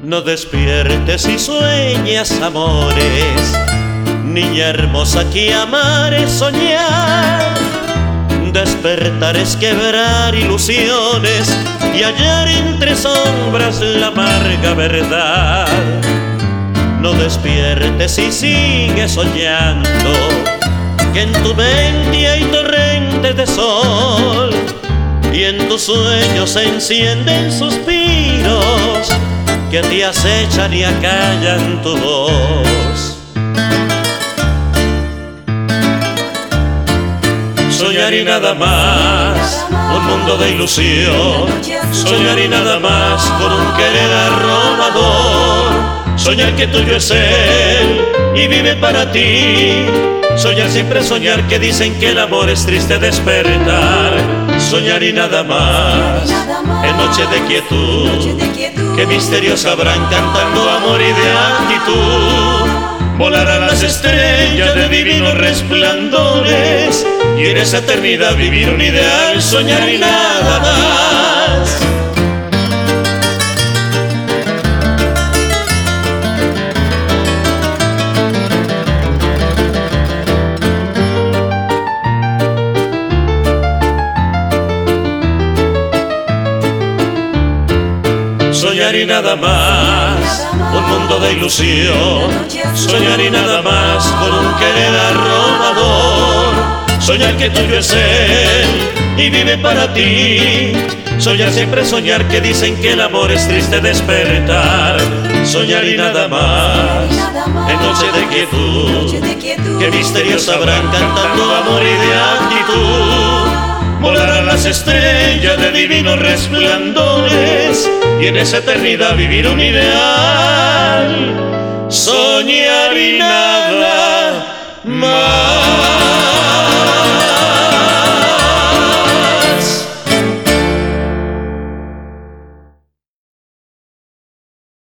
No despiertes y sueñas amores, niña hermosa, que amar es soñar. Despertar es quebrar ilusiones y hallar entre sombras la amarga verdad. No despiertes y sigue soñando, que en tu mente hay torrentes de sol y en tus sueños se encienden suspiros que te acechan y acallan tu voz. Soñar y nada más, un mundo de ilusión. Soñar y nada más, con un querer arrobador. Soñar que tuyo es él y vive para ti. Soñar, siempre soñar, que dicen que el amor es triste despertar. Soñar y nada más, en noche de quietud, que misterios habrán cantando amor y de actitud. Volar a las estrellas de divinos resplandores y en esa eternidad vivir un ideal. Soñar y nada más. Soñar y nada más, un mundo de ilusión. Soñar y nada más, con un querer arrobador. Soñar que tuyo es él y vive para ti. Soñar, siempre soñar, que dicen que el amor es triste despertar. Soñar y nada más, en noche de quietud, que misterios habrán cantando amor y de actitud. Volar a las estrellas de divinos resplandores y en esa eternidad vivir un ideal. Soñar y nada más.